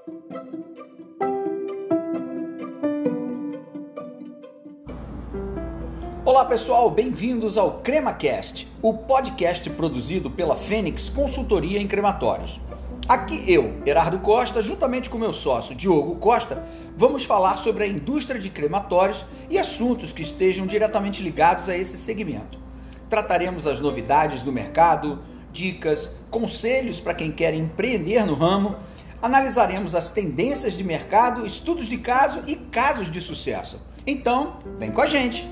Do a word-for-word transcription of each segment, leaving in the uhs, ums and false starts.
Olá pessoal, bem-vindos ao CremaCast, o podcast produzido pela Fênix Consultoria em Crematórios. Aqui eu, Erardo Costa, juntamente com meu sócio Diogo Costa, vamos falar sobre a indústria de crematórios e assuntos que estejam diretamente ligados a esse segmento. Trataremos as novidades do mercado, dicas, conselhos para quem quer empreender no ramo, analisaremos as tendências de mercado, estudos de caso e casos de sucesso. Então, vem com a gente!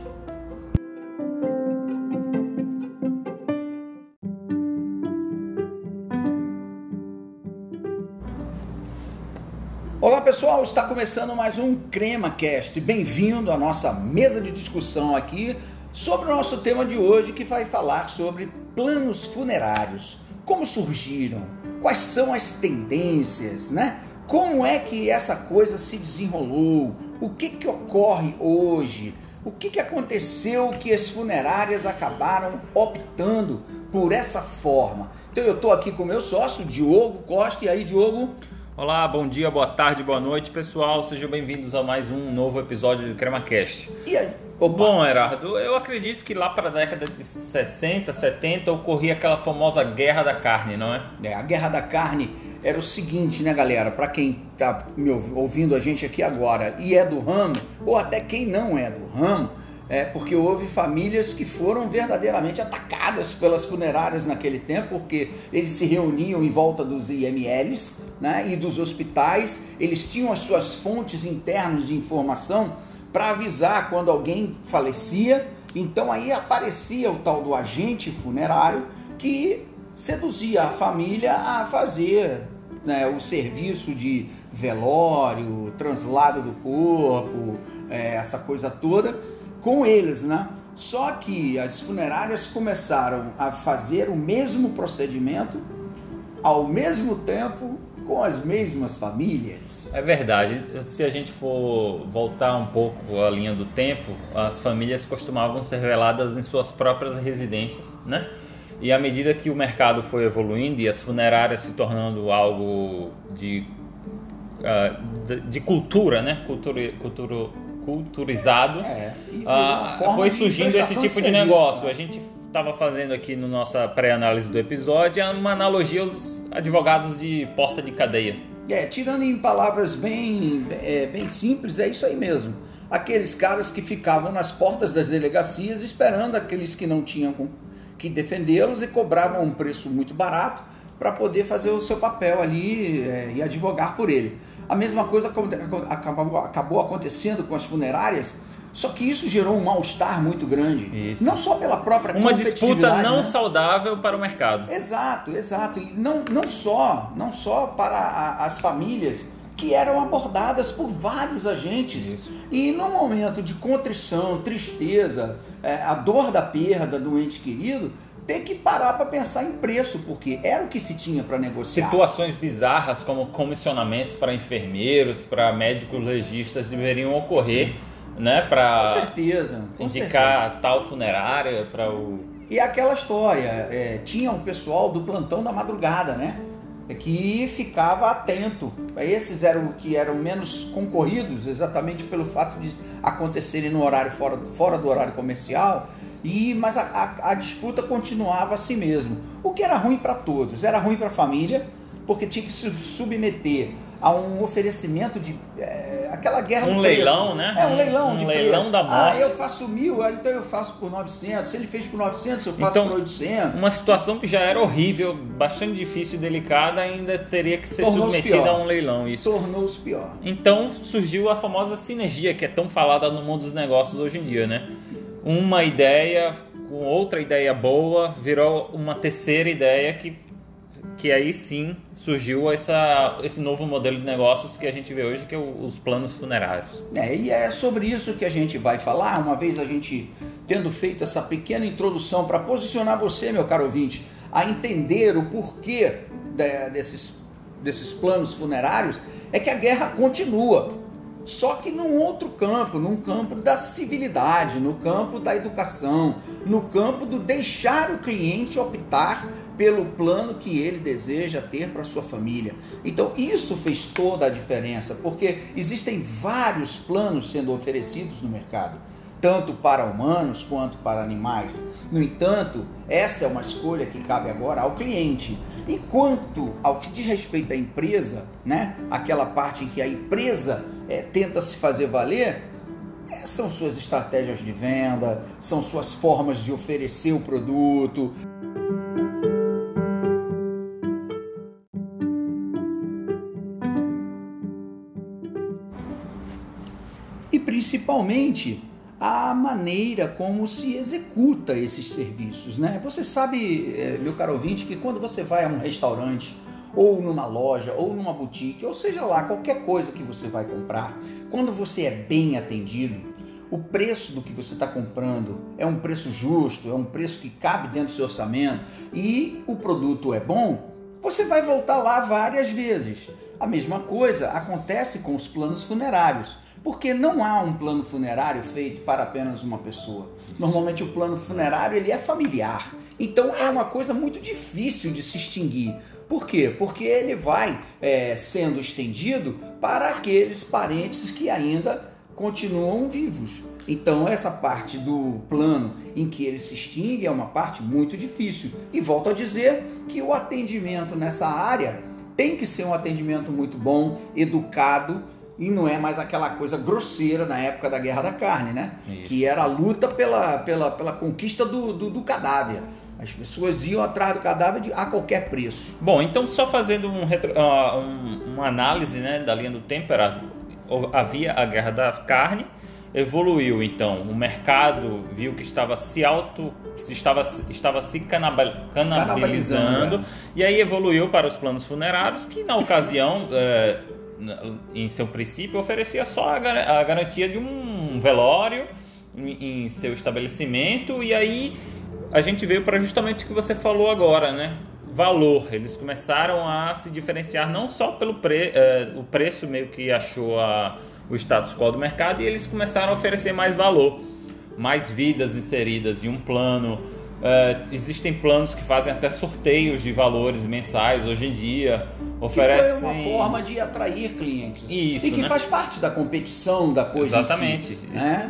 Olá pessoal, está começando mais um CremaCast. Bem-vindo à nossa mesa de discussão aqui sobre o nosso tema de hoje, que vai falar sobre planos funerários. Como surgiram? Quais são as tendências, né? Como é que essa coisa se desenrolou? O que que ocorre hoje? O que que aconteceu que as funerárias acabaram optando por essa forma? Então eu estou aqui com o meu sócio, Diogo Costa. E aí, Diogo? Olá, bom dia, boa tarde, boa noite, pessoal. Sejam bem-vindos a mais um novo episódio do CremaCast. E aí? Bom, Erardo, eu acredito que lá para a década de sessenta, setenta ocorria aquela famosa Guerra da Carne, não é? É, a Guerra da Carne era o seguinte, né, galera? Para quem tá me ouvindo a gente aqui agora e é do ramo, ou até quem não é do ramo, é porque houve famílias que foram verdadeiramente atacadas pelas funerárias naquele tempo, porque eles se reuniam em volta dos I M Ls, né, e dos hospitais. Eles tinham as suas fontes internas de informação para avisar quando alguém falecia. Então aí aparecia o tal do agente funerário que seduzia a família a fazer, né, o serviço de velório, translado do corpo, é, essa coisa toda com eles, né? Só que as funerárias começaram a fazer o mesmo procedimento ao mesmo tempo com as mesmas famílias. É verdade. Se a gente for voltar um pouco a linha do tempo, as famílias costumavam ser veladas em suas próprias residências, né? E à medida que o mercado foi evoluindo e as funerárias se tornando algo de, uh, de, de cultura, né? Cultura, cultura culturizado, é, ah, foi surgindo esse tipo de, serviço, de negócio. Né? A gente estava fazendo aqui na no nossa pré-análise do episódio uma analogia aos advogados de porta de cadeia. É, tirando em palavras bem, é, bem simples, é isso aí mesmo. Aqueles caras que ficavam nas portas das delegacias esperando aqueles que não tinham que defendê-los e cobravam um preço muito barato para poder fazer o seu papel ali é, e advogar por ele. A mesma coisa acabou, acabou acontecendo com as funerárias, só que isso gerou um mal-estar muito grande. Isso. Não só pela própria uma disputa não né? saudável para o mercado. Exato, exato. E não, não, só, não só para a, as famílias que eram abordadas por vários agentes. Isso. E num momento de contrição, tristeza, é, a dor da perda do ente querido, ter que parar para pensar em preço, porque era o que se tinha para negociar. Situações bizarras como comissionamentos para enfermeiros, para médicos legistas deveriam ocorrer, né, para certeza, com indicar certeza. Tal funerária para o... E aquela história, é, tinha um pessoal do plantão da madrugada, né, que ficava atento. Esses eram que eram menos concorridos, exatamente pelo fato de acontecerem no horário fora, fora do horário comercial. E, mas a, a, a disputa continuava assim mesmo. O que era ruim para todos. Era ruim para a família, porque tinha que se submeter a um oferecimento de... É, aquela guerra um do leilão, preço. né? É, um leilão um de leilão preço. da morte. Ah, eu faço mil, então eu faço por novecentos. Se ele fez por novecentos, eu faço então, por oitocentos. Uma situação que já era horrível, bastante difícil e delicada, ainda teria que ser Tornou-se submetida pior. a um leilão. Isso. Tornou-se pior. Então surgiu a famosa sinergia, que é tão falada no mundo dos negócios hoje em dia, né? Uma ideia com outra ideia boa virou uma terceira ideia que, que aí sim surgiu essa, esse novo modelo de negócios que a gente vê hoje, que é o, os planos funerários. É, e é sobre isso que a gente vai falar, uma vez a gente tendo feito essa pequena introdução para posicionar você, meu caro ouvinte, a entender o porquê de, desses, desses planos funerários, é que a guerra continua. só que num outro campo, num campo da civilidade, no campo da educação, no campo do deixar o cliente optar pelo plano que ele deseja ter para sua família. Então isso fez toda a diferença, porque existem vários planos sendo oferecidos no mercado, tanto para humanos quanto para animais. No entanto, essa é uma escolha que cabe agora ao cliente. E quanto ao que diz respeito à empresa, né, aquela parte em que a empresa é, tenta se fazer valer, é, são suas estratégias de venda, são suas formas de oferecer o produto. E principalmente a maneira como se executa esses serviços, né? Você sabe, meu caro ouvinte, que quando você vai a um restaurante, ou numa loja, ou numa boutique, ou seja lá, qualquer coisa que você vai comprar, quando você é bem atendido, o preço do que você está comprando é um preço justo, é um preço que cabe dentro do seu orçamento, e o produto é bom, você vai voltar lá várias vezes. A mesma coisa acontece com os planos funerários. Porque não há um plano funerário feito para apenas uma pessoa. Normalmente o plano funerário ele é familiar. Então é uma coisa muito difícil de se extinguir. Por quê? Porque ele vai é, sendo estendido para aqueles parentes que ainda continuam vivos. Então essa parte do plano em que ele se extingue é uma parte muito difícil. E volto a dizer que o atendimento nessa área tem que ser um atendimento muito bom, educado, e não é mais aquela coisa grosseira na época da Guerra da Carne, né? Isso. Que era a luta pela, pela, pela conquista do, do, do cadáver. As pessoas iam atrás do cadáver de, a qualquer preço. Bom, então só fazendo um retro, uh, um, uma análise, né, da linha do tempo, era, havia a Guerra da Carne, evoluiu então, o mercado viu que estava se auto, se estava, estava se canabal, canibalizando, canibalizando é. E aí evoluiu para os planos funerários, que na ocasião... Uh, em seu princípio, oferecia só a garantia de um velório em seu estabelecimento, e aí a gente veio para justamente o que você falou agora, né? Valor. Eles começaram a se diferenciar não só pelo pre, eh, o preço meio que achou a, o status quo do mercado, e eles começaram a oferecer mais valor, mais vidas inseridas em um plano. Uh, existem planos que fazem até sorteios de valores mensais hoje em dia, oferecem... Que foi uma forma de atrair clientes. Isso, e que né? faz parte da competição da coisa. Exatamente. Em si, né?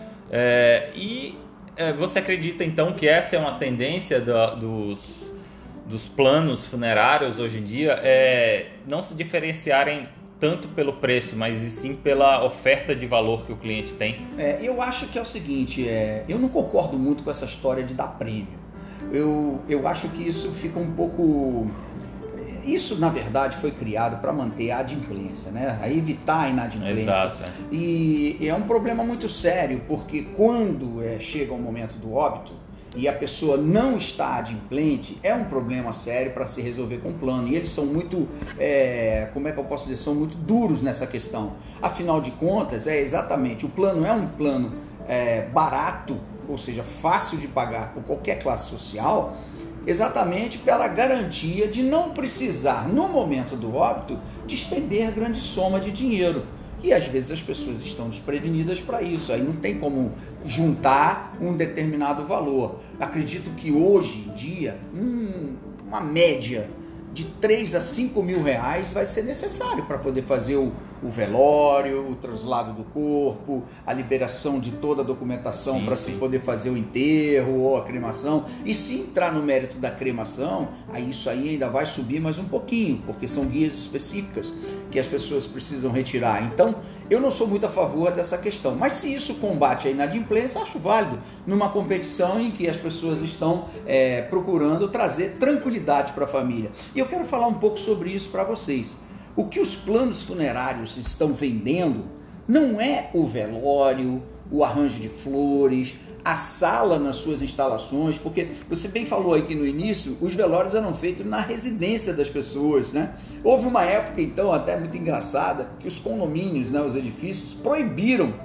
É, e é, você acredita então que essa é uma tendência da, dos, dos planos funerários hoje em dia, é não se diferenciarem tanto pelo preço, mas e sim pela oferta de valor que o cliente tem? É, eu acho que é o seguinte, é, eu não concordo muito com essa história de dar prêmio. Eu, eu acho que isso fica um pouco... Isso, na verdade, foi criado para manter a adimplência, né? A evitar a inadimplência. Exato. É. E é um problema muito sério, porque quando é, chega o momento do óbito, e a pessoa não está adimplente, é um problema sério para se resolver com o plano. E eles são muito, é, como é que eu posso dizer, são muito duros nessa questão. Afinal de contas, é exatamente, o plano é um plano é, barato, ou seja, fácil de pagar por qualquer classe social, exatamente pela garantia de não precisar, no momento do óbito, despender grande soma de dinheiro. E às vezes as pessoas estão desprevenidas para isso, aí não tem como juntar um determinado valor. Acredito que hoje em dia, hum, uma média de três a cinco mil reais vai ser necessário para poder fazer o, o velório, o traslado do corpo, a liberação de toda a documentação para se poder fazer o enterro ou a cremação. E se entrar no mérito da cremação, aí isso aí ainda vai subir mais um pouquinho, porque são guias específicas que as pessoas precisam retirar. Então, eu não sou muito a favor dessa questão, mas se isso combate a inadimplência, acho válido numa competição em que as pessoas estão é, procurando trazer tranquilidade para a família. E eu quero falar um pouco sobre isso para vocês. O que os planos funerários estão vendendo não é o velório, o arranjo de flores, a sala nas suas instalações, porque você bem falou aqui no início, os velórios eram feitos na residência das pessoas, né? Houve uma época, então, até muito engraçada, que os condomínios, né, os edifícios, proibiram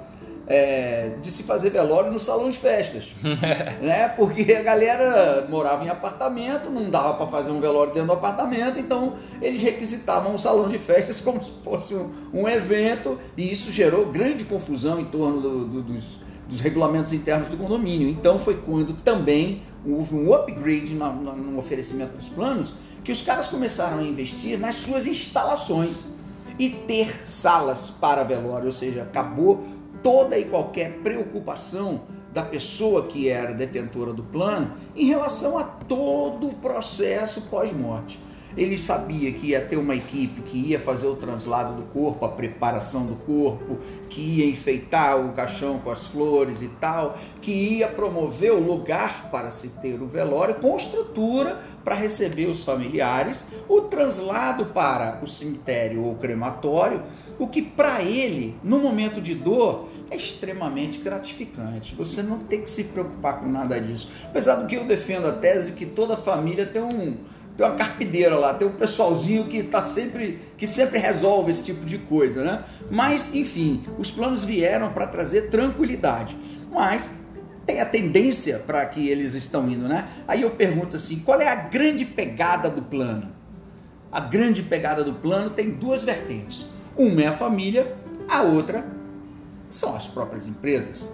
é, de se fazer velório no salão de festas, né? Porque a galera morava em apartamento, não dava para fazer um velório dentro do apartamento, então eles requisitavam um salão de festas como se fosse um, um evento, e isso gerou grande confusão em torno do, do, dos, dos regulamentos internos do condomínio. Então foi quando também houve um upgrade no, no, no oferecimento dos planos, que os caras começaram a investir nas suas instalações e ter salas para velório, ou seja, acabou toda e qualquer preocupação da pessoa que era detentora do plano em relação a todo o processo pós-morte. Ele sabia que ia ter uma equipe que ia fazer o translado do corpo, a preparação do corpo, que ia enfeitar o caixão com as flores e tal, que ia promover o lugar para se ter o velório com estrutura para receber os familiares, o translado para o cemitério ou crematório, o que para ele, no momento de dor, é extremamente gratificante. Você não tem que se preocupar com nada disso. Apesar do que eu defendo a tese que toda família tem um tem uma carpideira lá, tem um pessoalzinho que tá sempre, que sempre resolve esse tipo de coisa, né? Mas, enfim, os planos vieram para trazer tranquilidade. Mas tem a tendência para que eles estão indo, né? Aí eu pergunto assim, qual é a grande pegada do plano? A grande pegada do plano tem duas vertentes. Uma é a família, a outra são as próprias empresas.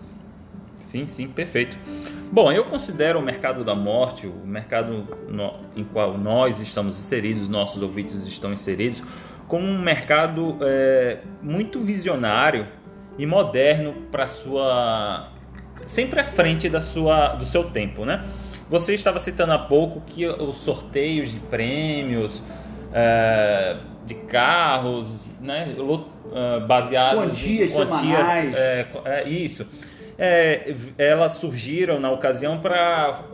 Sim, sim, perfeito. Bom, eu considero o mercado da morte, o mercado no, em qual nós estamos inseridos, nossos ouvintes estão inseridos, como um mercado é, muito visionário e moderno para sua, sempre à frente da sua, do seu tempo, né? Você estava citando há pouco que os sorteios de prêmios, é, de carros, né, baseados quantias, em quantias, é, é, isso. É, elas surgiram na ocasião para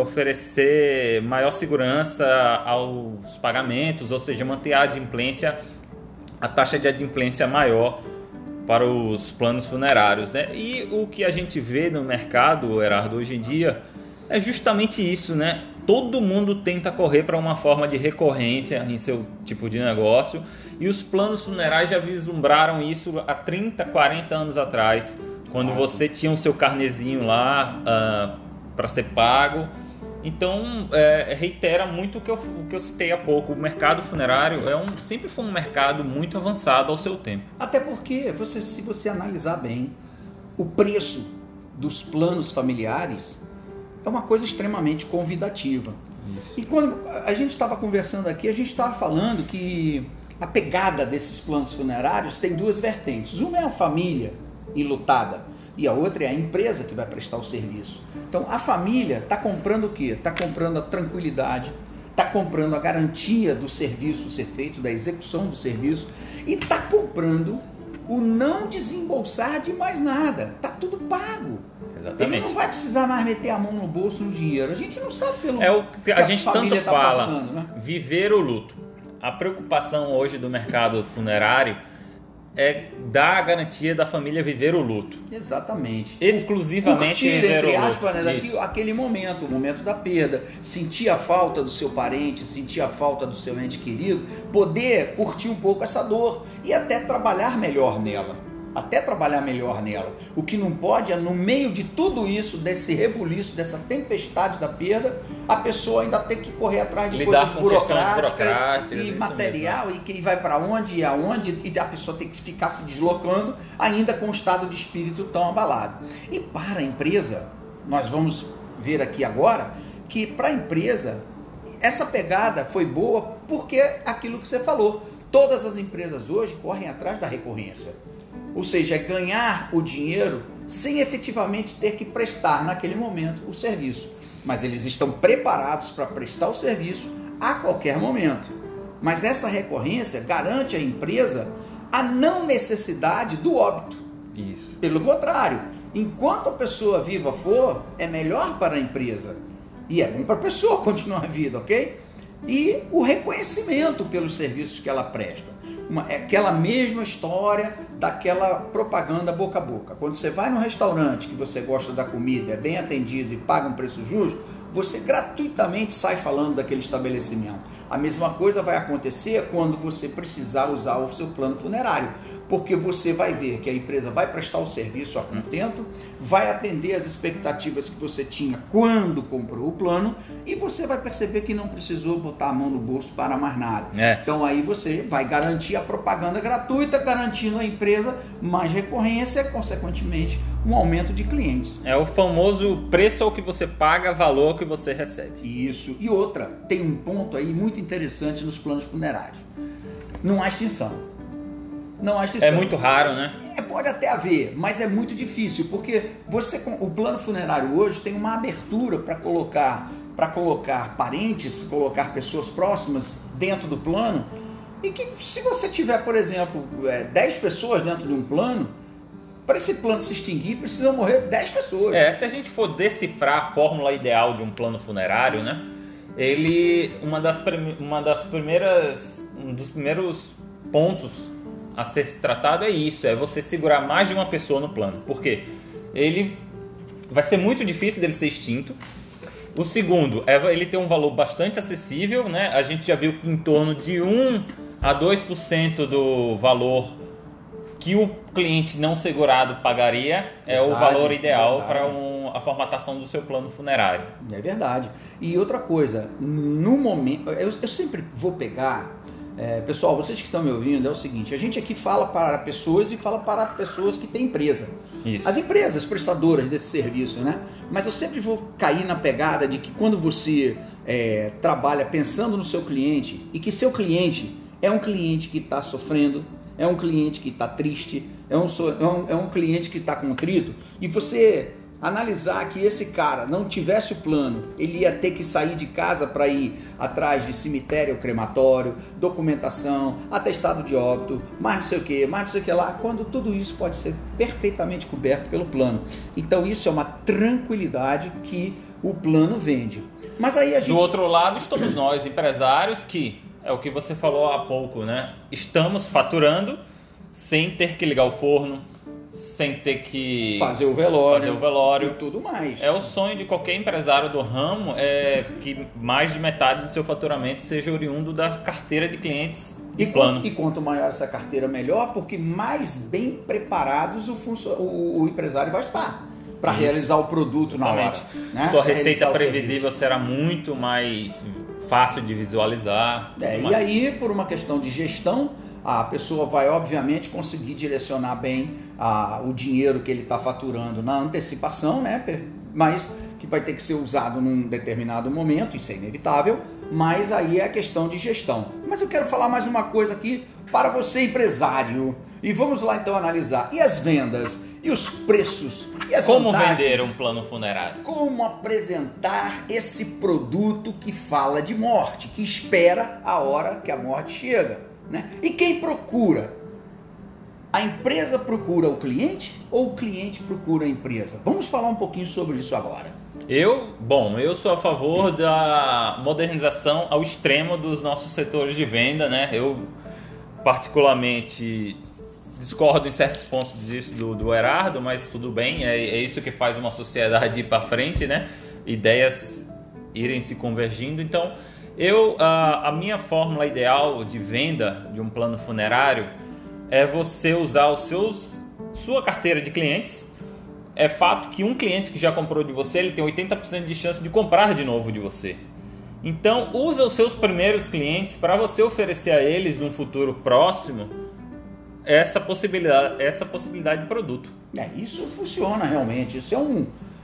oferecer maior segurança aos pagamentos, ou seja, manter a adimplência, a taxa de adimplência maior para os planos funerários, né? E o que a gente vê no mercado, Herardo, hoje em dia é justamente isso, né? Todo mundo tenta correr para uma forma de recorrência em seu tipo de negócio, e os planos funerários já vislumbraram isso há trinta, quarenta anos atrás, quando você tinha o seu carnezinho lá uh, para ser pago. Então, é, reitera muito o que, eu, o que eu citei há pouco. O mercado funerário é um, sempre foi um mercado muito avançado ao seu tempo. Até porque, você, se você analisar bem, o preço dos planos familiares é uma coisa extremamente convidativa. Isso. E quando a gente estava conversando aqui, a gente estava falando que a pegada desses planos funerários tem duas vertentes. Uma é a família enlutada e a outra é a empresa que vai prestar o serviço. Então a família está comprando o quê? Está comprando a tranquilidade, está comprando a garantia do serviço ser feito, da execução do serviço, e está comprando o não desembolsar de mais nada. Está tudo pago. Exatamente. Ele não vai precisar mais meter a mão no bolso no dinheiro. A gente não sabe pelo é o que a, que a gente tanto tá fala, passando, né? Viver o luto. A preocupação hoje do mercado funerário é dar a garantia da família viver o luto. Exatamente. Exclusivamente curtir, viver entre o aspas, luto. né, daqui, aquele momento, o momento da perda, sentir a falta do seu parente, sentir a falta do seu ente querido, poder curtir um pouco essa dor e até trabalhar melhor nela. Até trabalhar melhor nela. O que não pode é, no meio de tudo isso, desse rebuliço, dessa tempestade da perda, a pessoa ainda ter que correr atrás de lidar coisas com burocráticas, burocráticas e material, mesmo. E quem vai para onde e aonde, e a pessoa tem que ficar se deslocando, ainda com um estado de espírito tão abalado. E para a empresa, nós vamos ver aqui agora, que para a empresa, essa pegada foi boa porque aquilo que você falou, todas as empresas hoje correm atrás da recorrência. Ou seja, é ganhar o dinheiro sem efetivamente ter que prestar naquele momento o serviço. Mas eles estão preparados para prestar o serviço a qualquer momento. Mas essa recorrência garante à empresa a não necessidade do óbito. Isso. Pelo contrário, enquanto a pessoa viva for, é melhor para a empresa. E é bom para a pessoa continuar a vida, ok? E o reconhecimento pelos serviços que ela presta. Uma, é aquela mesma história daquela propaganda boca a boca. Quando você vai num restaurante que você gosta da comida, é bem atendido e paga um preço justo, você gratuitamente sai falando daquele estabelecimento. A mesma coisa vai acontecer quando você precisar usar o seu plano funerário, porque você vai ver que a empresa vai prestar o serviço a contento, vai atender as expectativas que você tinha quando comprou o plano, e você vai perceber que não precisou botar a mão no bolso para mais nada. É. Então aí você vai garantir a propaganda gratuita, garantindo à empresa mais recorrência, consequentemente um aumento de clientes. É o famoso preço ao que você paga, valor que você recebe. Isso. E outra, tem um ponto aí muito interessante nos planos funerários. Não há extinção. Não há extinção. É muito raro, né? É, pode até haver, mas é muito difícil, porque você, o plano funerário hoje tem uma abertura para colocar, para colocar parentes, colocar pessoas próximas dentro do plano, e que se você tiver, por exemplo, dez pessoas dentro de um plano, para esse plano se extinguir, precisam morrer dez pessoas. É, se a gente for decifrar a fórmula ideal de um plano funerário, né? Ele, uma das, uma das primeiras, um dos primeiros pontos a ser tratado é isso, é você segurar mais de uma pessoa no plano. Por quê? Ele vai ser muito difícil dele ser extinto. O segundo, é ele ter um valor bastante acessível, né? A gente já viu que em torno de um a dois por cento do valor que o cliente não segurado pagaria é verdade, o valor ideal para um, a formatação do seu plano funerário. É verdade. E outra coisa, no momento, eu, eu sempre vou pegar, é, pessoal, vocês que estão me ouvindo, é o seguinte, a gente aqui fala para pessoas e fala para pessoas que têm empresa. Isso. As empresas prestadoras desse serviço, né? Mas eu sempre vou cair na pegada de que quando você é, trabalha pensando no seu cliente e que seu cliente é um cliente que está sofrendo, é um cliente que está triste, é um, é, um, é um cliente que está contrito, e você analisar que esse cara não tivesse o plano, ele ia ter que sair de casa para ir atrás de cemitério ou crematório, documentação, atestado de óbito, mais não sei o que, mais não sei o que lá, quando tudo isso pode ser perfeitamente coberto pelo plano. Então isso é uma tranquilidade que o plano vende. Mas aí a gente... Do outro lado estamos nós, empresários, que... é o que você falou há pouco, né? Estamos faturando sem ter que ligar o forno, sem ter que fazer o velório, fazer o velório e tudo mais. É o sonho de qualquer empresário do ramo, é que mais de metade do seu faturamento seja oriundo da carteira de clientes de e plano. Quanto, e quanto maior essa carteira, melhor, porque mais bem preparados o, funcio, o, o empresário vai estar para realizar o produto. Exatamente. Na hora. Né? Sua receita previsível será muito mais fácil de visualizar. É, e aí, por uma questão de gestão, a pessoa vai, obviamente, conseguir direcionar bem a, o dinheiro que ele está faturando na antecipação, né? Mas que vai ter que ser usado num determinado momento, isso é inevitável, mas aí é a questão de gestão. Mas eu quero falar mais uma coisa aqui para você, empresário. E vamos lá, então, analisar. E as vendas? E os preços? E as Como vantagens? vender um plano funerário? Como apresentar esse produto que fala de morte, que espera a hora que a morte chega, né? E quem procura? A empresa procura o cliente ou o cliente procura a empresa? Vamos falar um pouquinho sobre isso agora. Eu, bom, eu sou a favor da modernização ao extremo dos nossos setores de venda, né? Eu, particularmente, discordo em certos pontos disso do, do Erardo, mas tudo bem, é, é isso que faz uma sociedade ir para frente, né? Ideias irem se convergindo. Então, eu, a, a minha fórmula ideal de venda de um plano funerário é você usar os seus, sua carteira de clientes. É fato que um cliente que já comprou de você, ele tem oitenta por cento de chance de comprar de novo de você. Então, usa os seus primeiros clientes para você oferecer a eles, num futuro próximo, essa possibilidade, essa possibilidade de produto. É, isso funciona realmente. Isso é um...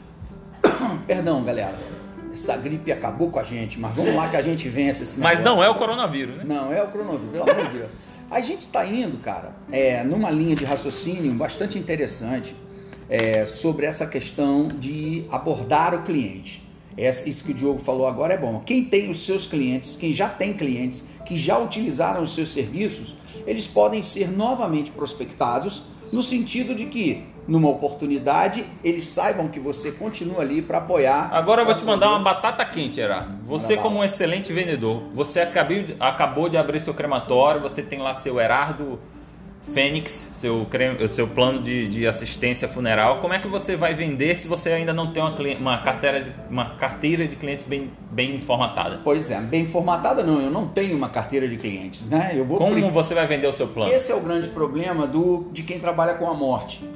Perdão, galera. Essa gripe acabou com a gente, mas vamos lá que a gente vence esse negócio. Mas não é o coronavírus, né? Não, é o coronavírus, pelo amor de Deus. A gente está indo, cara, é, numa linha de raciocínio bastante interessante é, sobre essa questão de abordar o cliente. Essa, isso que o Diogo falou agora é bom. Quem tem os seus clientes, quem já tem clientes, que já utilizaram os seus serviços, eles podem ser novamente prospectados no sentido de que, numa oportunidade, eles saibam que você continua ali para apoiar. Agora eu vou te mandar uma batata quente, Erardo. Você, como um excelente vendedor, você acabou, acabou de abrir seu crematório, você tem lá seu Erardo Fênix, seu, seu plano de, de assistência funeral, como é que você vai vender se você ainda não tem uma, uma, carteira, de, uma carteira de clientes bem, bem formatada? Pois é, bem formatada não, eu não tenho uma carteira de clientes, né? Eu vou como pre... você vai vender o seu plano? Esse é o grande problema do, de quem trabalha com a morte.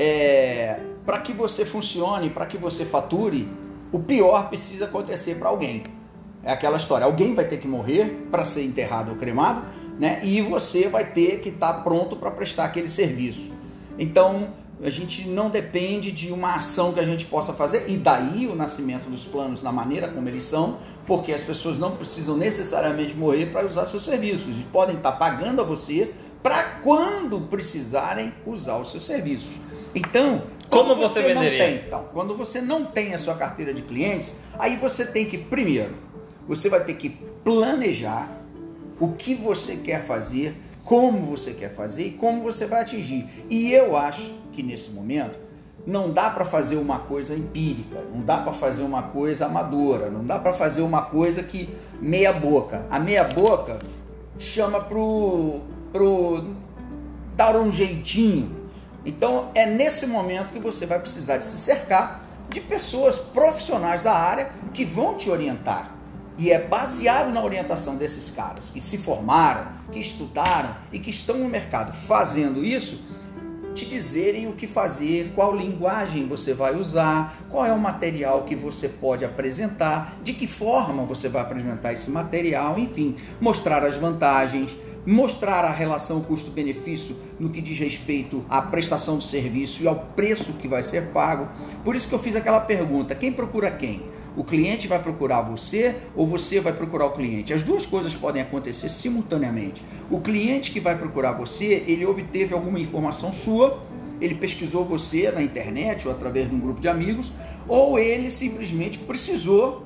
É, para que você funcione, para que você fature, o pior precisa acontecer para alguém. É aquela história, alguém vai ter que morrer para ser enterrado ou cremado, né? E você vai ter que estar pronto para prestar aquele serviço. Então, a gente não depende de uma ação que a gente possa fazer, e daí o nascimento dos planos na maneira como eles são, porque as pessoas não precisam necessariamente morrer para usar seus serviços. Eles podem estar pagando a você para quando precisarem usar os seus serviços. Então, como você, você venderia? Não tem, então, quando você não tem a sua carteira de clientes, aí você tem que, primeiro, você vai ter que planejar o que você quer fazer, como você quer fazer e como você vai atingir. E eu acho que nesse momento não dá para fazer uma coisa empírica, não dá para fazer uma coisa amadora, não dá para fazer uma coisa que meia boca. A meia boca chama pro, pro dar um jeitinho. Então é nesse momento que você vai precisar de se cercar de pessoas profissionais da área que vão te orientar. E é baseado na orientação desses caras que se formaram, que estudaram e que estão no mercado fazendo isso, te dizerem o que fazer, qual linguagem você vai usar, qual é o material que você pode apresentar, de que forma você vai apresentar esse material, enfim, mostrar as vantagens, mostrar a relação custo-benefício no que diz respeito à prestação do serviço e ao preço que vai ser pago. Por isso que eu fiz aquela pergunta, quem procura quem? O cliente vai procurar você ou você vai procurar o cliente? As duas coisas podem acontecer simultaneamente. O cliente que vai procurar você, ele obteve alguma informação sua, ele pesquisou você na internet ou através de um grupo de amigos, ou ele simplesmente precisou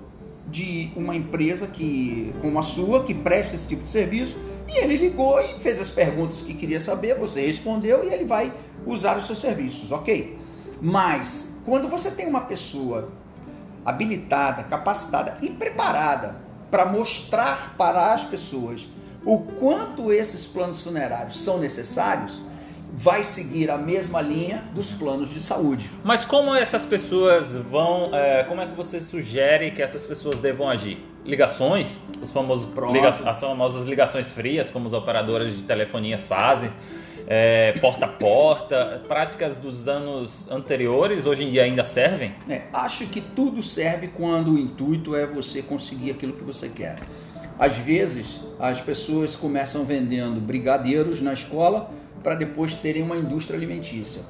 de uma empresa que, como a sua, que presta esse tipo de serviço, e ele ligou e fez as perguntas que queria saber, você respondeu e ele vai usar os seus serviços, ok? Mas, quando você tem uma pessoa habilitada, capacitada e preparada para mostrar para as pessoas o quanto esses planos funerários são necessários, vai seguir a mesma linha dos planos de saúde. Mas como essas pessoas vão, é, como é que você sugere que essas pessoas devam agir? Ligações, os famosos liga, as famosas ligações frias, como os operadores de telefonia fazem, É, porta a porta, práticas dos anos anteriores, hoje em dia ainda servem? É, acho que tudo serve quando o intuito é você conseguir aquilo que você quer. Às vezes, as pessoas começam vendendo brigadeiros na escola para depois terem uma indústria alimentícia.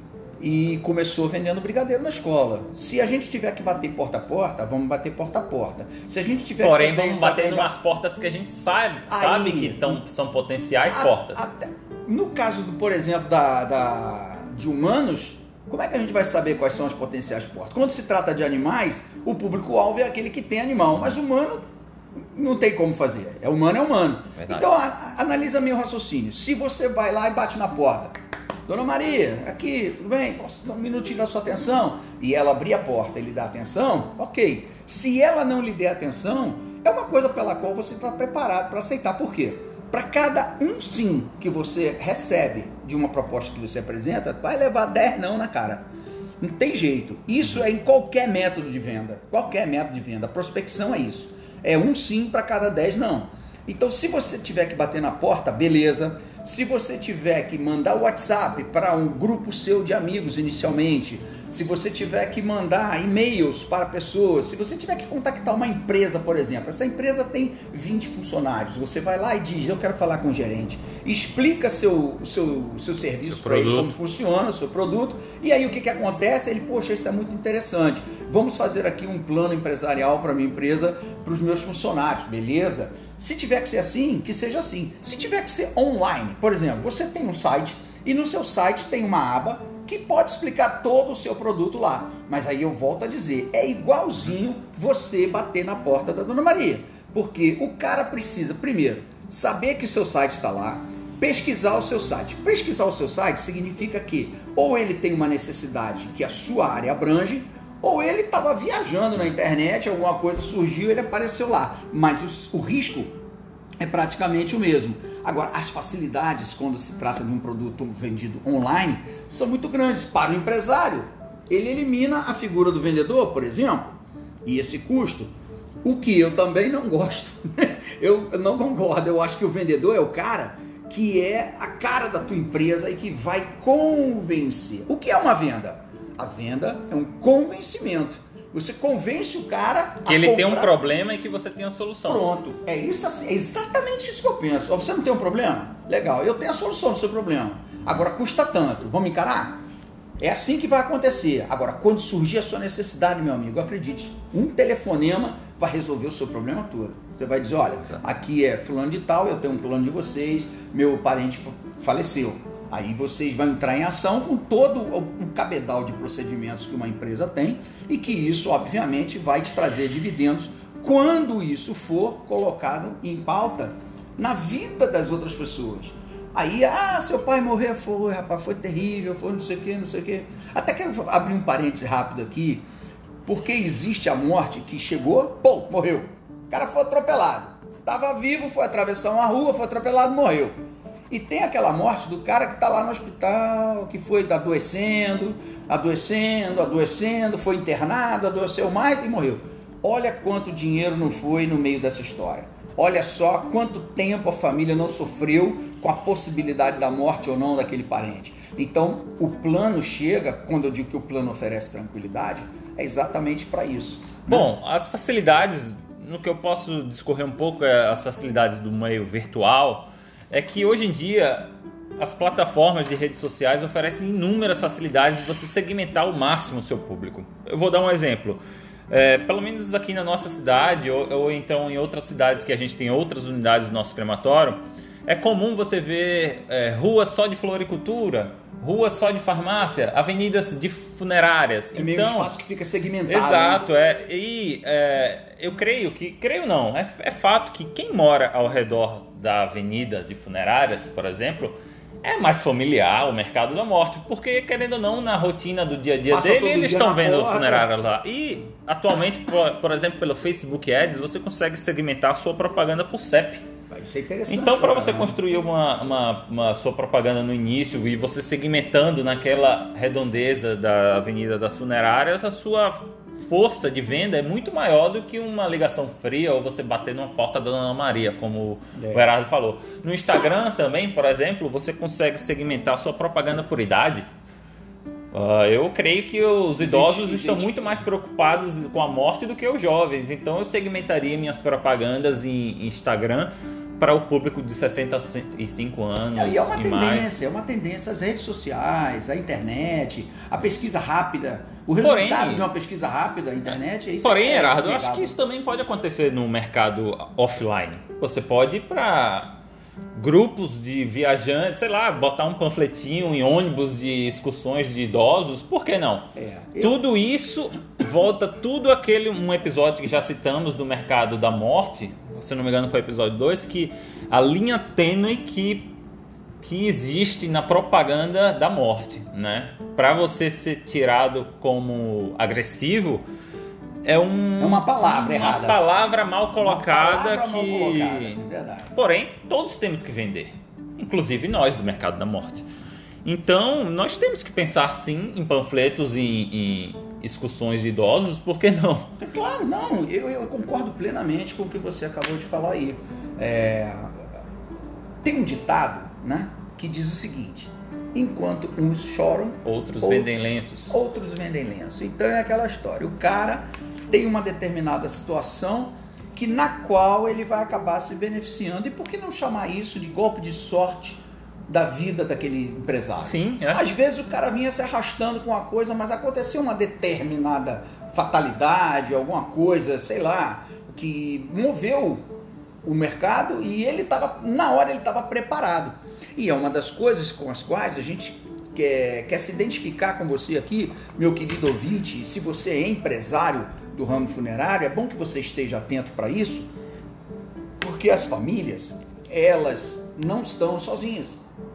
E começou vendendo brigadeiro na escola. Se a gente tiver que bater porta a porta, vamos bater porta a porta. Se a gente tiver Porém, que vamos bater em umas portas que a gente sabe, Aí, sabe que tão, são potenciais a, portas. Até, no caso, do, por exemplo, da, da, de humanos, como é que a gente vai saber quais são as potenciais portas? Quando se trata de animais, o público-alvo é aquele que tem animal, mas humano não tem como fazer. É humano, é humano. Verdade. Então, a, analisa meu raciocínio. Se você vai lá e bate na porta, Dona Maria, aqui, tudo bem? Posso dar um minutinho da sua atenção? E ela abrir a porta e lhe dar atenção, ok. Se ela não lhe der atenção, é uma coisa pela qual você está preparado para aceitar. Por quê? Para cada um sim que você recebe de uma proposta que você apresenta, vai levar dez não na cara. Não tem jeito. Isso é em qualquer método de venda. Qualquer método de venda. A prospecção é isso. É um sim para cada dez não. Então, se você tiver que bater na porta, beleza. Se você tiver que mandar o WhatsApp para um grupo seu de amigos inicialmente, se você tiver que mandar e-mails para pessoas, se você tiver que contactar uma empresa, por exemplo, essa empresa tem vinte funcionários, você vai lá e diz, eu quero falar com o gerente, explica seu, seu, seu serviço para ele, como funciona o seu produto, e aí o que, que acontece? Ele, poxa, isso é muito interessante, vamos fazer aqui um plano empresarial para a minha empresa, para os meus funcionários, beleza? Se tiver que ser assim, que seja assim. Se tiver que ser online, por exemplo, você tem um site e no seu site tem uma aba que pode explicar todo o seu produto lá. Mas aí eu volto a dizer, é igualzinho você bater na porta da Dona Maria. Porque o cara precisa, primeiro, saber que o seu site está lá, pesquisar o seu site. Pesquisar o seu site significa que ou ele tem uma necessidade que a sua área abrange, ou ele estava viajando na internet, alguma coisa surgiu, ele apareceu lá. Mas o, o risco é praticamente o mesmo. Agora, as facilidades quando se trata de um produto vendido online são muito grandes para o empresário. Ele elimina a figura do vendedor, por exemplo, e esse custo, o que eu também não gosto. Eu não concordo, eu acho que o vendedor é o cara que é a cara da tua empresa e que vai convencer. O que é uma venda? A venda é um convencimento. Você convence o cara que ele tem um problema e que você tem a solução. Pronto, é isso assim, é exatamente isso que eu penso. Você não tem um problema? Legal, eu tenho a solução do seu problema. Agora custa tanto, vamos encarar? É assim que vai acontecer. Agora, quando surgir a sua necessidade, meu amigo, acredite, um telefonema vai resolver o seu problema todo. Você vai dizer, olha, aqui é fulano de tal, eu tenho um plano de vocês, meu parente faleceu. Aí vocês vão entrar em ação com todo um cabedal de procedimentos que uma empresa tem e que isso, obviamente, vai te trazer dividendos quando isso for colocado em pauta na vida das outras pessoas. Aí, ah, seu pai morreu, foi, rapaz, foi terrível, foi não sei o que, não sei o que. Até quero abrir um parêntese rápido aqui, porque existe a morte que chegou, pô, morreu. O cara foi atropelado. Estava vivo, foi atravessar uma rua, foi atropelado, morreu. E tem aquela morte do cara que está lá no hospital, que foi adoecendo, adoecendo, adoecendo, foi internado, adoeceu mais e morreu. Olha quanto dinheiro não foi no meio dessa história. Olha só quanto tempo a família não sofreu com a possibilidade da morte ou não daquele parente. Então, o plano chega, quando eu digo que o plano oferece tranquilidade, é exatamente para isso. Bom, as facilidades, no que eu posso discorrer um pouco, é as facilidades do meio virtual, é que hoje em dia as plataformas de redes sociais oferecem inúmeras facilidades de você segmentar ao máximo o seu público. Eu vou dar um exemplo. É, pelo menos aqui na nossa cidade, ou, ou então em outras cidades que a gente tem outras unidades do nosso crematório, é comum você ver é, ruas só de floricultura, ruas só de farmácia, avenidas de funerárias. É meio então, um espaço que fica segmentado. Exato, né? é. E é, eu creio que, creio não, é, é fato que quem mora ao redor da avenida de funerárias, por exemplo, é mais familiar o mercado da morte, porque querendo ou não, na rotina do dia a dia Passa dele, todo eles dia estão na vendo o porta. funerário lá. E atualmente, por, por exemplo, pelo Facebook Ads, você consegue segmentar a sua propaganda por C E P. Isso é interessante. Então, para cara. você construir uma, uma, uma sua propaganda no início e você segmentando naquela redondeza da Avenida das Funerárias, a sua força de venda é muito maior do que uma ligação fria ou você bater numa porta da Dona Maria, como é. o Herardo falou. No Instagram também, por exemplo, você consegue segmentar a sua propaganda por idade. Uh, eu creio que os idosos Identifique, estão muito mais preocupados com a morte do que os jovens. Então eu segmentaria minhas propagandas em Instagram para o público de sessenta e cinco anos e é uma e tendência, mais. é uma tendência as redes sociais, a internet, a pesquisa rápida. O resultado Porém, de uma pesquisa rápida, a internet, é isso. Porém, é Herardo, eu legal. acho que isso também pode acontecer no mercado offline. Você pode ir para grupos de viajantes, sei lá, botar um panfletinho em ônibus de excursões de idosos, por que não? É, eu... Tudo isso volta tudo aquele um episódio que já citamos do mercado da morte, se não me engano foi o episódio dois, que a linha tênue que que existe na propaganda da morte, né? Para você ser tirado como agressivo, é, um, é uma palavra uma errada. Uma palavra mal colocada uma palavra que... mal colocada, é verdade. Porém, todos temos que vender, inclusive nós do mercado da morte. Então, nós temos que pensar sim em panfletos, em, em excursões de idosos, por que não? É claro, não, eu, eu concordo plenamente com o que você acabou de falar aí. É... Tem um ditado, né, que diz o seguinte: enquanto uns choram, Outros ou- vendem lenços. outros vendem lenço. Então é aquela história, o cara tem uma determinada situação que na qual ele vai acabar se beneficiando. E por que não chamar isso de golpe de sorte da vida daquele empresário? Sim, é. Às vezes o cara vinha se arrastando com uma coisa, mas aconteceu uma determinada fatalidade, alguma coisa, sei lá, que moveu o mercado e ele estava, na hora ele estava preparado. E é uma das coisas com as quais a gente quer, quer se identificar com você aqui, meu querido ouvinte. Se você é empresário do ramo funerário, é bom que você esteja atento para isso, porque as famílias, elas não estão sozinhas.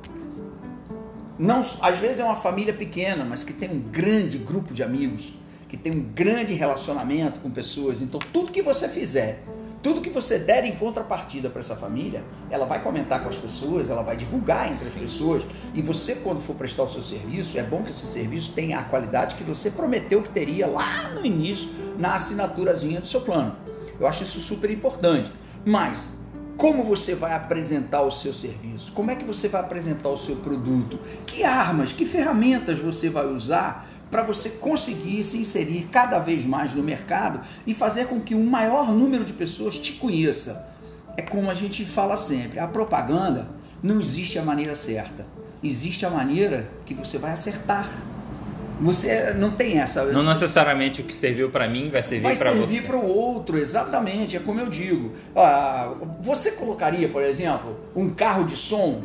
Não, às vezes é uma família pequena, mas que tem um grande grupo de amigos, que tem um grande relacionamento com pessoas. Então tudo que você fizer, Tudo que você der em contrapartida para essa família, ela vai comentar com as pessoas, ela vai divulgar entre as pessoas. E você, quando for prestar o seu serviço, é bom que esse serviço tenha a qualidade que você prometeu que teria lá no início, na assinaturazinha do seu plano. Eu acho isso super importante. Mas como você vai apresentar o seu serviço? Como é que você vai apresentar o seu produto? Que armas, que ferramentas você vai usar para você conseguir se inserir cada vez mais no mercado e fazer com que um maior número de pessoas te conheça? É como a gente fala sempre, a propaganda não existe a maneira certa, existe a maneira que você vai acertar. Você não tem essa... Não necessariamente o que serviu para mim vai servir para você. Vai servir para o outro, exatamente, é como eu digo. Ah, você colocaria, por exemplo, um carro de som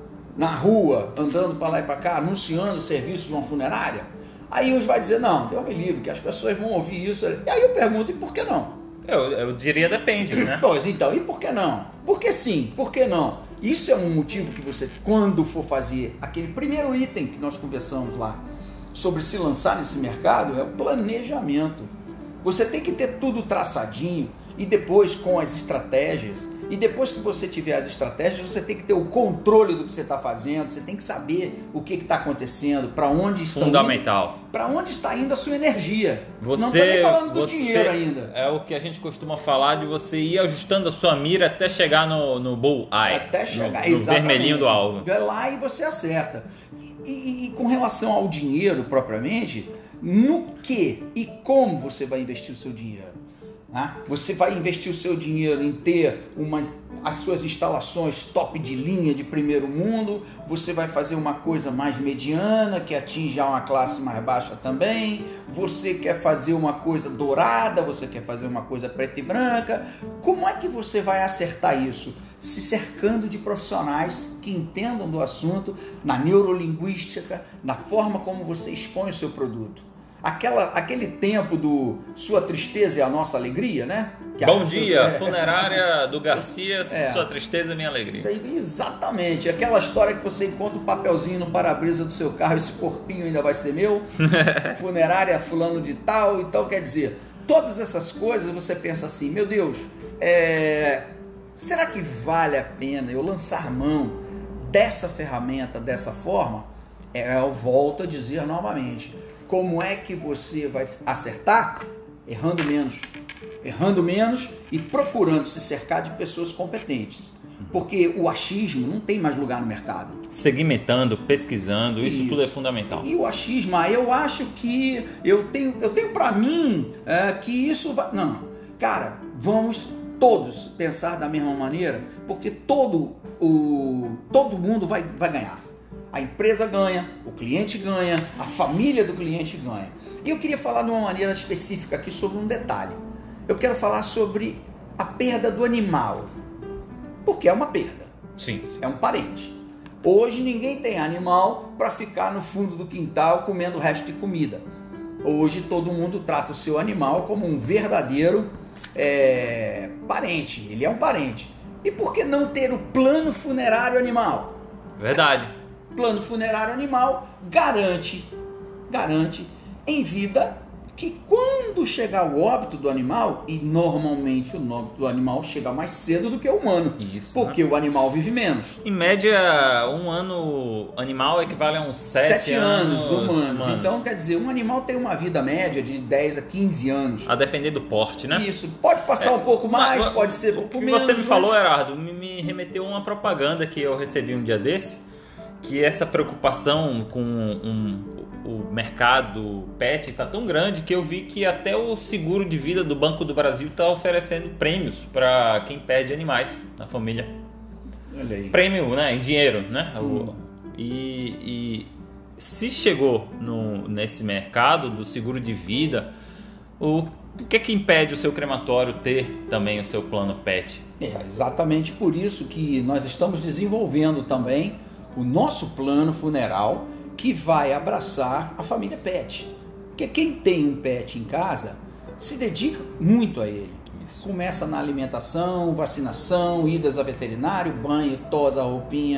na rua, andando para lá e para cá, anunciando o serviço de uma funerária? Aí uns vai dizer, não, Deus me livre, que as pessoas vão ouvir isso. E aí eu pergunto, e por que não? Eu, eu diria depende, né? Pois então, e por que não? Por que sim? Por que não? Isso é um motivo que você, quando for fazer aquele primeiro item que nós conversamos lá, sobre se lançar nesse mercado, é o planejamento. Você tem que ter tudo traçadinho e depois com as estratégias. E depois que você tiver as estratégias, você tem que ter o controle do que você está fazendo, você tem que saber o que está acontecendo, para onde está Fundamental. indo, para onde está indo a sua energia. Você, não estou nem falando do você dinheiro ainda. É o que a gente costuma falar de você ir ajustando a sua mira até chegar no, no bull eye, até chegar, no, no vermelhinho do alvo. Vai lá e você acerta. E, e, e com relação ao dinheiro propriamente, no que e como você vai investir o seu dinheiro? Né? Você vai investir o seu dinheiro em ter umas, as suas instalações top de linha de primeiro mundo, você vai fazer uma coisa mais mediana, que atinja uma classe mais baixa também, você quer fazer uma coisa dourada, você quer fazer uma coisa preta e branca. Como é que você vai acertar isso? Se cercando de profissionais que entendam do assunto, na neurolinguística, na forma como você expõe o seu produto. Aquela, aquele tempo do sua tristeza é a nossa alegria, né? Que Bom a... dia, é... funerária do Garcia, é. Sua tristeza é minha alegria. Exatamente, aquela história que você encontra o papelzinho no para-brisa do seu carro, esse corpinho ainda vai ser meu, funerária fulano de tal, então quer dizer, todas essas coisas você pensa assim, meu Deus, é... será que vale a pena eu lançar mão dessa ferramenta dessa forma? É, eu volto a dizer novamente, como é que você vai acertar? Errando menos. Errando menos e procurando se cercar de pessoas competentes. Porque o achismo não tem mais lugar no mercado. Segmentando, pesquisando, isso, isso tudo é fundamental. E o achismo, eu acho que eu tenho, eu tenho para mim é, que isso vai... Não, cara, vamos todos pensar da mesma maneira, porque todo, o, todo mundo vai, vai ganhar. A empresa ganha, o cliente ganha, a família do cliente ganha. E eu queria falar de uma maneira específica aqui sobre um detalhe. Eu quero falar sobre a perda do animal. Porque é uma perda. Sim. É um parente. Hoje ninguém tem animal para ficar no fundo do quintal comendo o resto de comida. Hoje todo mundo trata o seu animal como um verdadeiro é, parente. Ele é um parente. E por que não ter o plano funerário animal? Verdade. Plano funerário animal garante, garante em vida que quando chegar o óbito do animal, e normalmente o óbito do animal chega mais cedo do que o humano, Isso, porque né? O animal vive menos. Em média, um ano animal equivale a uns sete, sete anos, anos humanos. humanos. Então, quer dizer, um animal tem uma vida média de dez a quinze anos. A depender do porte, né? Isso, pode passar É, um pouco mais, mas, pode ser um pouco pouco menos. menos. O que você me falou, mas... Erardo, me, me remeteu a uma propaganda que eu recebi um dia desse, que essa preocupação com um, o mercado pet está tão grande que eu vi que até o seguro de vida do Banco do Brasil está oferecendo prêmios para quem perde animais na família. Olha aí. Prêmio, né, em dinheiro, né? Hum. O, e, e se chegou no, nesse mercado do seguro de vida, o, o que é que impede o seu crematório ter também o seu plano pet? É exatamente por isso que nós estamos desenvolvendo também o nosso plano funeral, que vai abraçar a família pet. Porque quem tem um pet em casa se dedica muito a ele. Isso. Começa na alimentação, vacinação, idas a veterinário, banho, tosa, roupinha,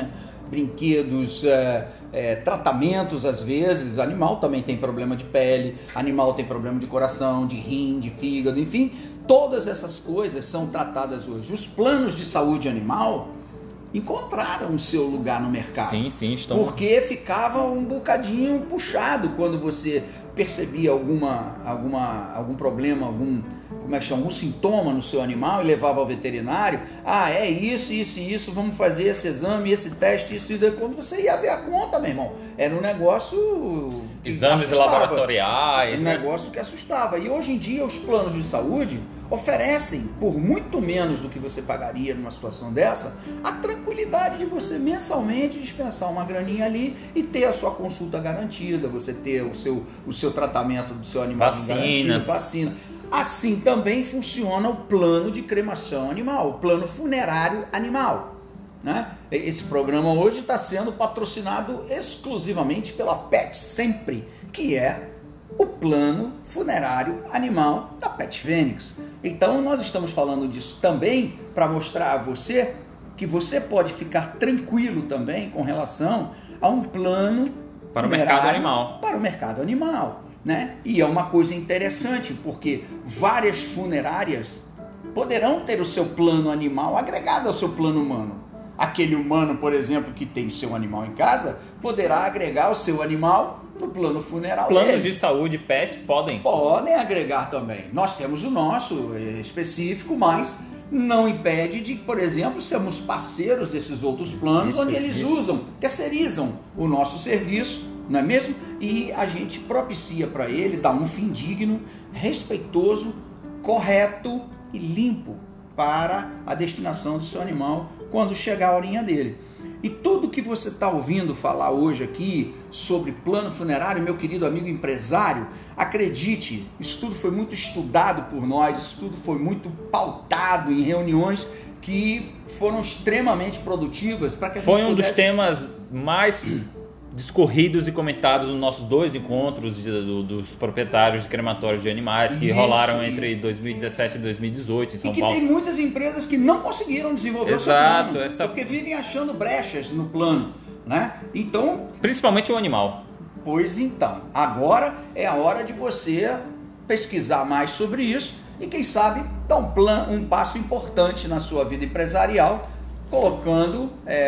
brinquedos, é, é, tratamentos às vezes. Animal também tem problema de pele, animal tem problema de coração, de rim, de fígado, enfim. Todas essas coisas são tratadas hoje. Os planos de saúde animal encontraram o seu lugar no mercado. Sim, sim, estão... Porque ficava um bocadinho puxado quando você percebia alguma, alguma, algum problema, algum, como é que chama, algum sintoma no seu animal e levava ao veterinário. Ah, é isso, isso e isso, vamos fazer esse exame, esse teste, isso e isso. Quando você ia ver a conta, meu irmão, era um negócio... Exames laboratoriais. Um né? negócio que assustava. E hoje em dia os planos de saúde oferecem, por muito menos do que você pagaria numa situação dessa, a tranquilidade de você mensalmente dispensar uma graninha ali e ter a sua consulta garantida, você ter o seu, o seu tratamento do seu animal garantido, vacina. Assim também funciona o plano de cremação animal, o plano funerário animal. Né? Esse programa hoje está sendo patrocinado exclusivamente pela Pet Sempre, que é o plano funerário animal da Pet Fênix. Então nós estamos falando disso também para mostrar a você que você pode ficar tranquilo também com relação a um plano para o mercado animal. Para o mercado animal, né? E é uma coisa interessante porque várias funerárias poderão ter o seu plano animal agregado ao seu plano humano. Aquele humano, por exemplo, que tem o seu animal em casa, poderá agregar o seu animal no plano funeral Planos deles. de saúde pet podem? Podem agregar também. Nós temos o nosso específico, mas não impede de, por exemplo, sermos parceiros desses outros planos, isso, onde eles isso. usam, terceirizam o nosso serviço, não é mesmo? E a gente propicia para ele dar um fim digno, respeitoso, correto e limpo para a destinação do seu animal quando chegar a horinha dele. E tudo que você está ouvindo falar hoje aqui sobre plano funerário, meu querido amigo empresário, acredite, isso tudo foi muito estudado por nós, isso tudo foi muito pautado em reuniões que foram extremamente produtivas para que a gente Foi um pudesse... dos temas mais discorridos e comentados nos nossos dois encontros de, do, dos proprietários de crematórios de animais que Isso, rolaram entre dois mil e dezessete e dois mil e dezoito em São Paulo. E que Paulo. tem muitas empresas que não conseguiram desenvolver Exato, o seu plano, essa... porque vivem achando brechas no plano, né? Então, principalmente o animal. Pois então, agora é a hora de você pesquisar mais sobre isso e quem sabe dar um, plan, um passo importante na sua vida empresarial, colocando,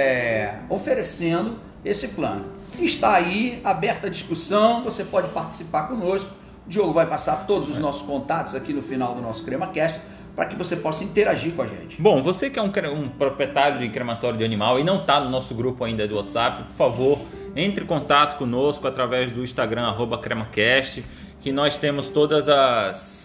é, oferecendo esse plano. Está aí, aberta a discussão, você pode participar conosco. O Diogo vai passar todos os nossos contatos aqui no final do nosso CremaCast para que você possa interagir com a gente. Bom, você que é um, um proprietário de crematório de animal e não está no nosso grupo ainda do WhatsApp, por favor, entre em contato conosco através do Instagram, arroba CremaCast, que nós temos todas as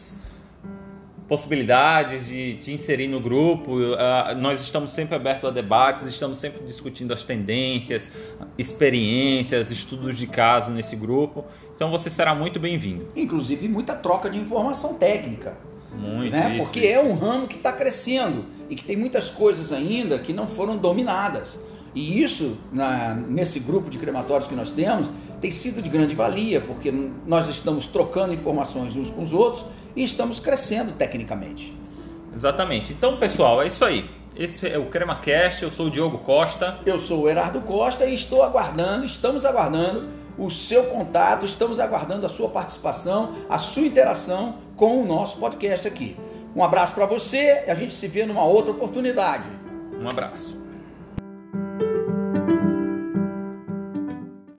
possibilidades de te inserir no grupo. Uh, nós estamos sempre abertos a debates, estamos sempre discutindo as tendências, experiências, estudos de caso nesse grupo. Então você será muito bem-vindo. Inclusive muita troca de informação técnica. Muito, né? isso, Porque isso, é um isso. ramo que está crescendo e que tem muitas coisas ainda que não foram dominadas. E isso, na, nesse grupo de crematórios que nós temos, tem sido de grande valia, porque nós estamos trocando informações uns com os outros e estamos crescendo tecnicamente. Exatamente. Então, pessoal, é isso aí. Esse é o CremaCast, eu sou o Diogo Costa. Eu sou o Herardo Costa e estou aguardando, estamos aguardando o seu contato, estamos aguardando a sua participação, a sua interação com o nosso podcast aqui. Um abraço para você e a gente se vê numa outra oportunidade. Um abraço.